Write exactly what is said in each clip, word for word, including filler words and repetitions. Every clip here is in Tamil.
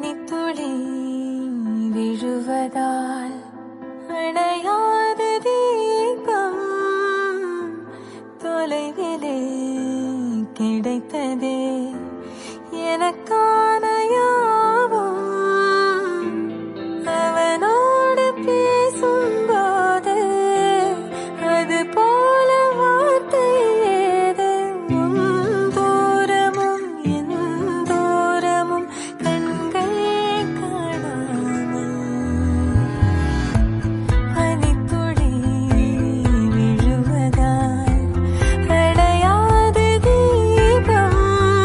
பனித்துளி விழுவதால் அணையாத தீபம் தொலைவிலே கிடைத்ததே எனக்கான யாவும். அவனோடு பேசும்போது அது போல வார்த்தை ஏது. தூரமும் என் தூரமும் கண்கள் காணாமல் பனித்துளி விழுவதால் அடையாத தீபம்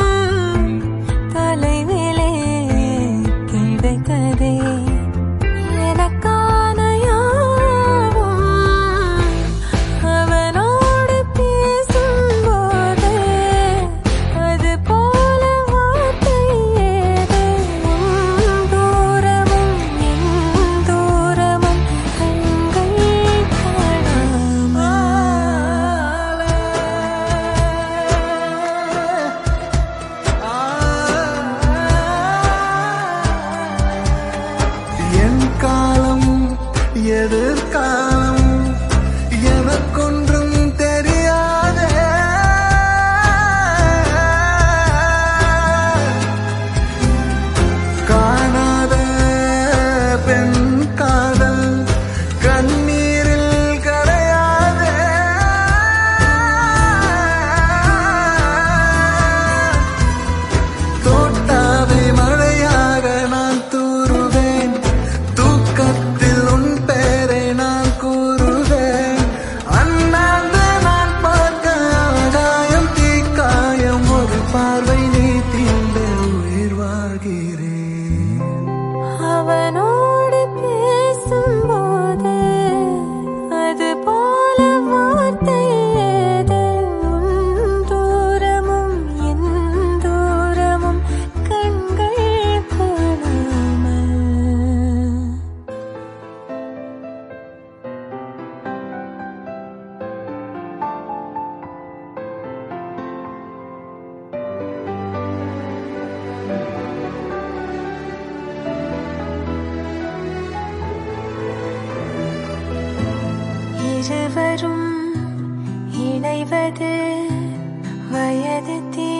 தொலைவிலே கிடைத்ததே எனக்கான யாவும். அவனோடு பேசும்போது அது போல வார்த்தை ஏது. தூரமும் என் தூரமும் கண்கள் என் காலம் எதிர்காலம் எனக்கொன்றும் தெரியாதே. காணாத பெண் காதல் கண்ணீரில் கரையாதே. தோட்டாவை மழையாக நான் தூறுவேன். தூக்கத்தில் உன் பெயரை நான் கூறுவேன். அண்ணாந்து நான் பார்க்க ஆகாயம் தீக்காயம் ஒரு பார்வை நீ தீண்ட உயிர் வாழ்கிறேன். அவனோடு பேசும்போது அது போல வார்த்தை ஏது. உன் தூரமும் என் தூரமும் கண்கள் காணாமல். இருவரும் இணைவது வயது தீ